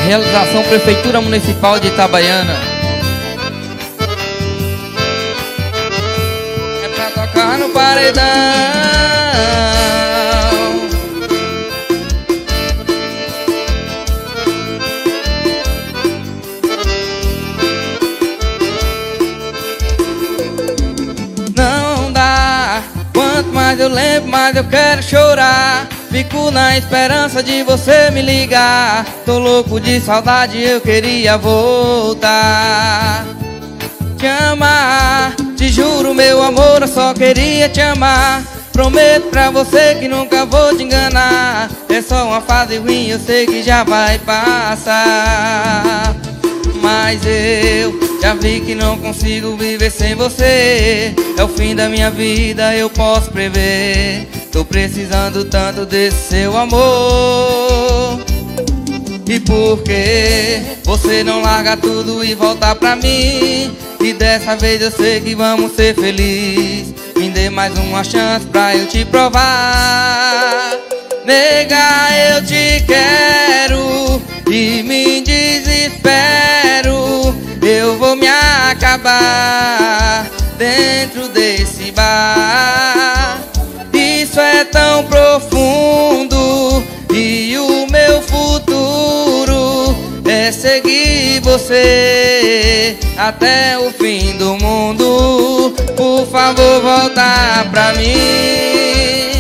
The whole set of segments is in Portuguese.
Realização Prefeitura Municipal de Itabaiana. É pra tocar no paredão. Não dá, quanto mais eu lembro, mais eu quero chorar. Fico na esperança de você me ligar. Tô louco de saudade, eu queria voltar. Te amar, te juro meu amor, eu só queria te amar. Prometo pra você que nunca vou te enganar. É só uma fase ruim, eu sei que já vai passar. Mas eu já vi que não consigo viver sem você. É o fim da minha vida, eu posso prever. Tô precisando tanto desse seu amor. E por que você não larga tudo e volta pra mim? E dessa vez eu sei que vamos ser felizes. Me dê mais uma chance pra eu te provar. Nega, eu te quero e me desespero. Eu vou me acabar dentro desse bar. Isso é tão profundo e o meu futuro é seguir você até o fim do mundo. Por favor, volta pra mim.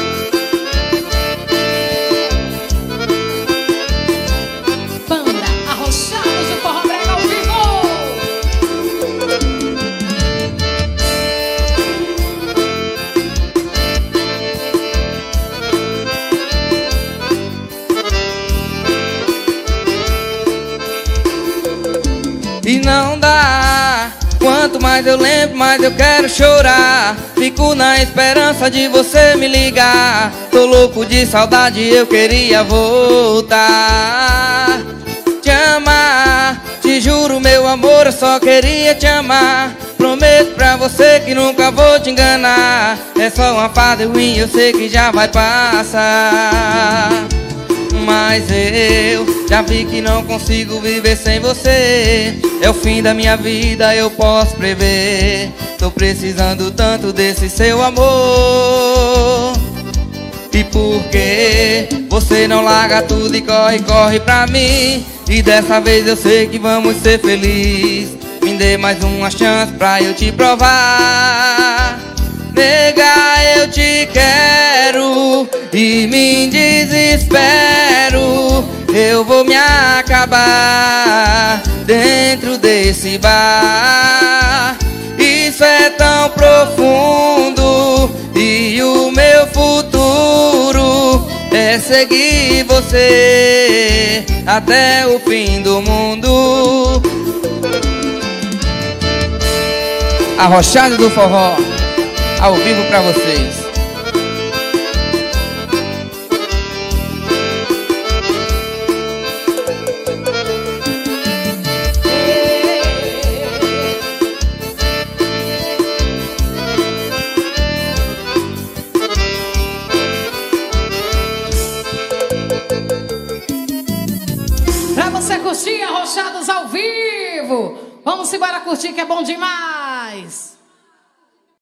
Banda Arrochados do Forró Brega ao vivo. E não dá, quanto mais eu lembro, mais eu quero chorar. Fico na esperança de você me ligar. Tô louco de saudade, eu queria voltar. Te amar, te juro meu amor, eu só queria te amar. Prometo pra você que nunca vou te enganar. É só uma fase ruim, eu sei que já vai passar. Mas eu já vi que não consigo viver sem você. É o fim da minha vida, eu posso prever. Tô precisando tanto desse seu amor. E por que você não larga tudo e corre, corre pra mim? E dessa vez eu sei que vamos ser felizes. Me dê mais uma chance pra eu te provar. Nega, eu te quero e me desespero. Eu vou me acabar dentro desse bar. Isso é tão profundo e o meu futuro é seguir você até o fim do mundo. Arrochados do Forró ao vivo pra vocês. Pra você curtir Arrochados ao vivo. Vamos embora curtir que é bom demais.